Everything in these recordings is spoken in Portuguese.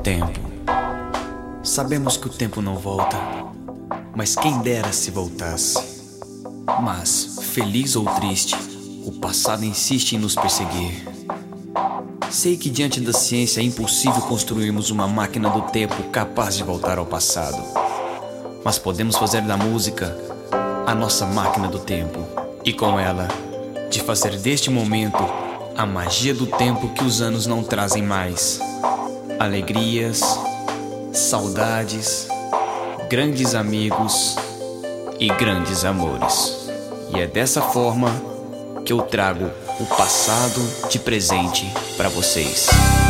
tempo. Sabemos que o tempo não volta, mas quem dera se voltasse. Mas, feliz ou triste, o passado insiste em nos perseguir. Sei que diante da ciência é impossível construirmos uma máquina do tempo capaz de voltar ao passado. Mas podemos fazer da música a nossa máquina do tempo, e com ela, de fazer deste momento a magia do tempo que os anos não trazem mais. Alegrias, saudades, grandes amigos e grandes amores. E é dessa forma que eu trago o passado de presente para vocês.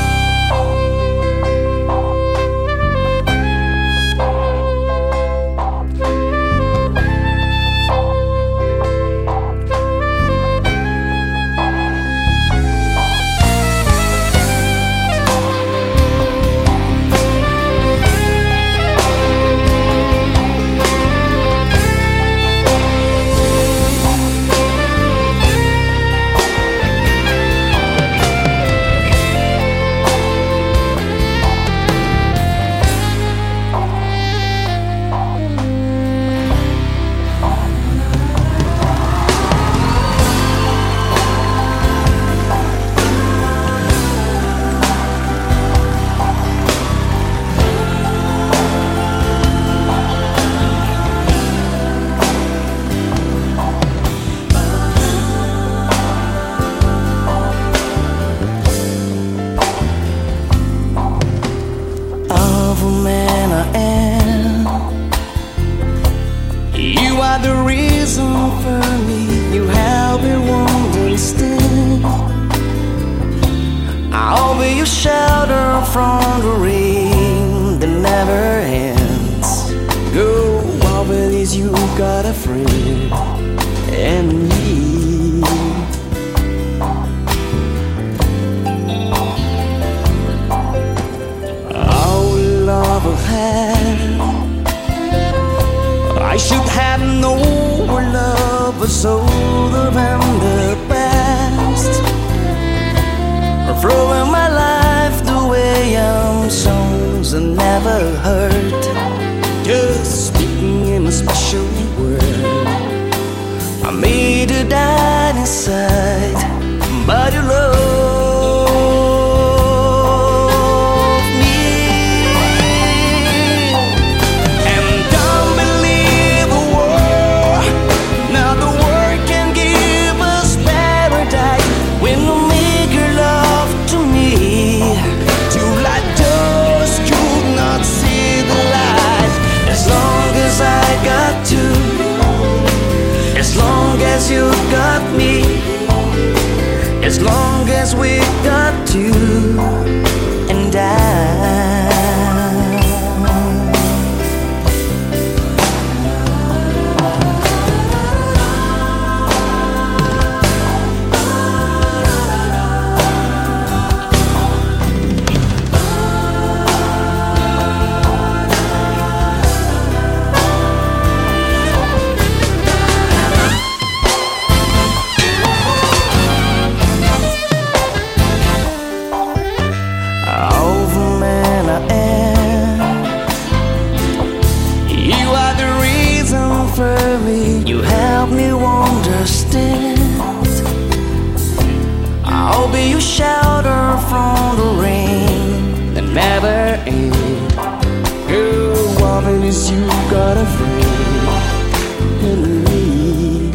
You are the reason for me. You help me understand. I'll be your shelter from the rain that never ends. Go out with this, you got a friend and me. Our love will have, I should have known our love was older than the past. Throwing my life the way songs I never heard. Just speaking in a special word, I made you die inside, but you love you got me, as long as we got you and I. You help me understand. I'll be your shelter from the rain that never ends. Girl, loving is you got a friend in me.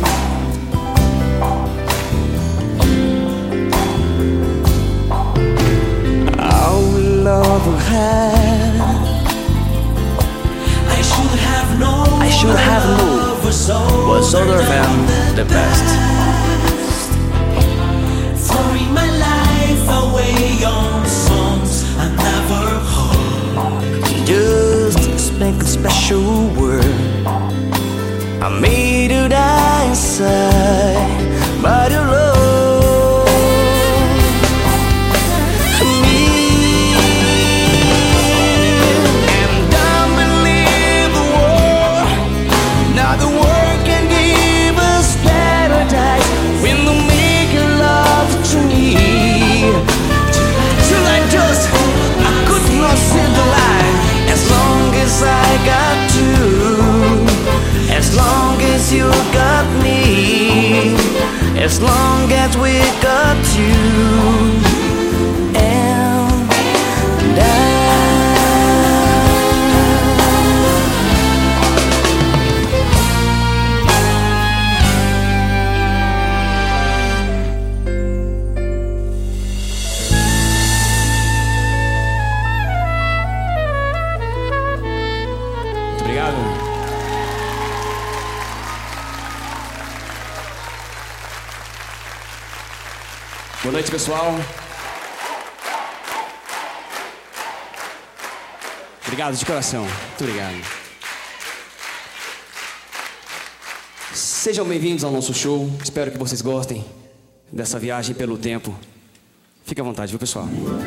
Our love will have, I should have known was older than the best. Throwing my life away on songs I never heard. Just speak a special word, I made you die inside, but you love till I just, I could not sit as long as we got you and I. Obrigado. Boa noite, pessoal. Obrigado de coração. Muito obrigado. Sejam bem-vindos ao nosso show. Espero que vocês gostem dessa viagem pelo tempo. Fique à vontade, viu, pessoal?